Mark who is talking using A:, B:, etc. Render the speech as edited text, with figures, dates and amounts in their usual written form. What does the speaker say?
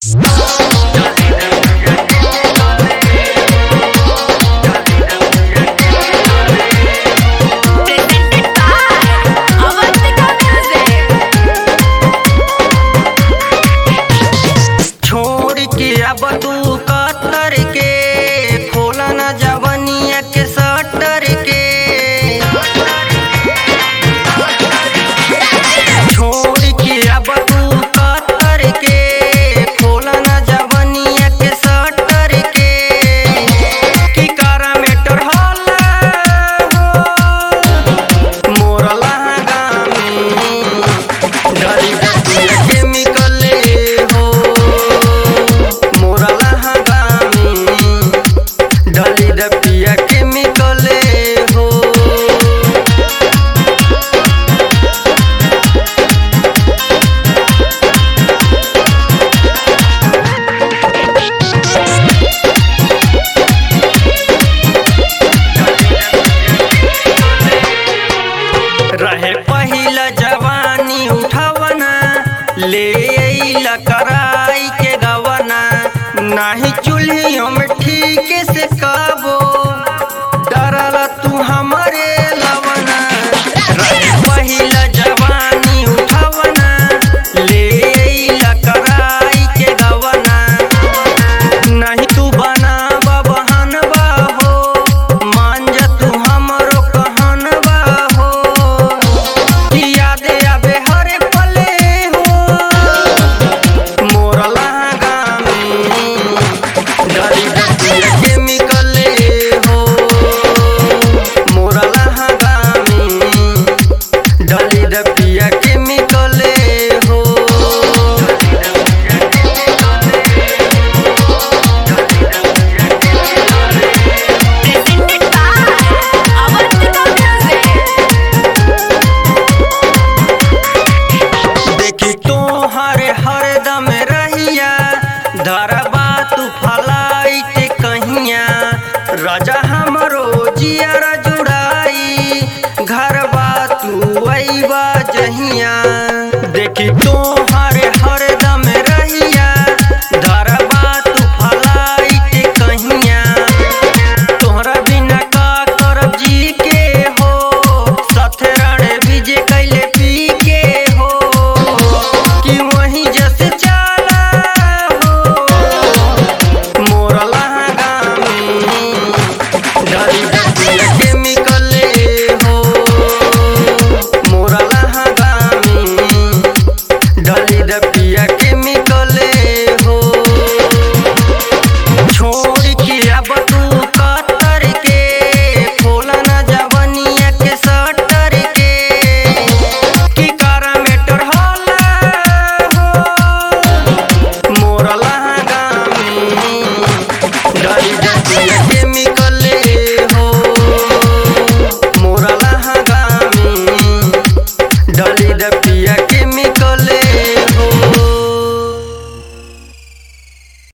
A: अब तू कतर के खोला न जवनिया के सटर के छोड़ के अब तू कतर के खोला न जवनिया के सटर के की कारा मेटर होला मोर लहंगा में डली डली केमिकल हो मोरा लहंगा में डली डपिया केमिकल हो रहे पहिला जवानी उठावना ले अइला कराई के गवना नाही चूल्हियों में ठीक से काबो डरल तू हमारे लवना रहे पहिला जवानी उठावना ले अइला कराई के गवना नहीं तू बनावा बहनवा हो मान जा तू हमरो कहनवा हो कि याद आवे हर पले हो मोर लहंगा में डली डली केमिकल हो मोर लहंगा में डली डपिया केमिकल हो देखी तो हरदम रहिया धरबा तू फलाई के कहिया राजा हमरो जियर जुड़ाई घरबा तू अइबा जहिया देखी तो हरदम रहिया धरबा तू फलाई के कहिया तोहरा बिना का करब जी के हो सथरण बीजे कैले पी के हो कि वहीं जैसे